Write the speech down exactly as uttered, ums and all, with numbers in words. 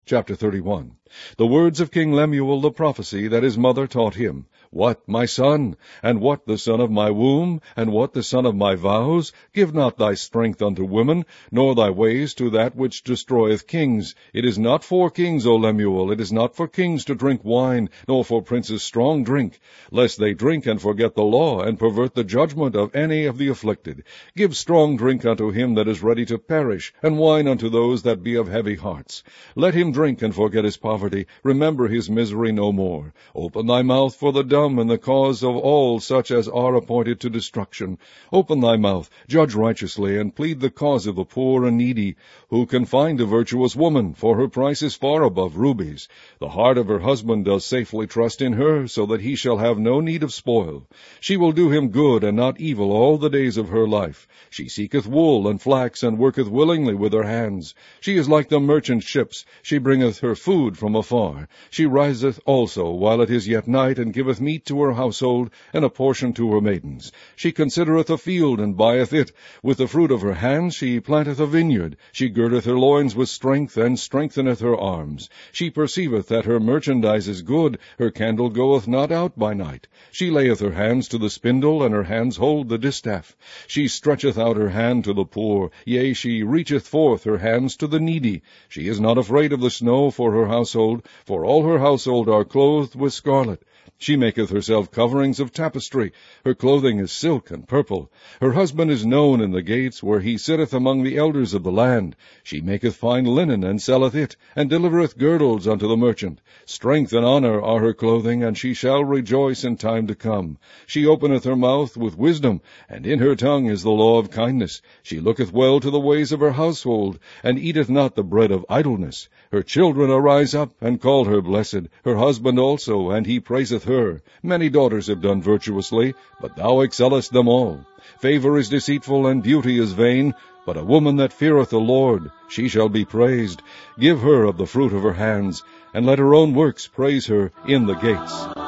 Chapter thirty-one. The words of King Lemuel the prophecy that his mother taught him. What, my son? And what the son of my womb? And what the son of my vows? Give not thy strength unto women, nor thy ways to that which destroyeth kings. It is not for kings, O Lemuel, it is not for kings to drink wine, nor for princes strong drink, lest they drink and forget the law, and pervert the judgment of any of the afflicted. Give strong drink unto him that is ready to perish, and wine unto those that be of heavy hearts. Let him drink and forget his poverty, remember his misery no more. Open thy mouth for the dumb, and the cause of all such as are appointed to destruction. Open thy mouth, judge righteously, and plead the cause of the poor and needy. Who can find a virtuous woman? For her price is far above rubies. The heart of her husband does safely trust in her, so that he shall have no need of spoil. She will do him good and not evil all the days of her life. She seeketh wool and flax, and worketh willingly with her hands. She is like the merchant ships. She bringeth her food from afar. She riseth also while it is yet night, and giveth meat to her household, and a portion to her maidens. She considereth a field, and buyeth it. With the fruit of her hands she planteth a vineyard. She girdeth her loins with strength, and strengtheneth her arms. She perceiveth that her merchandise is good. Her candle goeth not out by night. She layeth her hands to the spindle, and her hands hold the distaff. She stretcheth out her hand to the poor, yea, she reacheth forth her hands to the needy. She is not afraid of the snow for her household, for all her household are clothed with scarlet. She maketh herself coverings of tapestry. Her clothing is silk and purple. Her husband is known in the gates, where he sitteth among the elders of the land. She maketh fine linen, and selleth it, and delivereth girdles unto the merchant. Strength and honor are her clothing, and she shall rejoice in time to come. She openeth her mouth with wisdom, and in her tongue is the law of kindness. She looketh well to the ways of her household, and eateth not the bread of idleness. Her children arise up, and call her blessed, her husband also, and he praiseth her. Many daughters have done virtuously, but thou excellest them all. Favor is deceitful, and beauty is vain, but a woman that feareth the Lord, she shall be praised. Give her of the fruit of her hands, and let her own works praise her in the gates.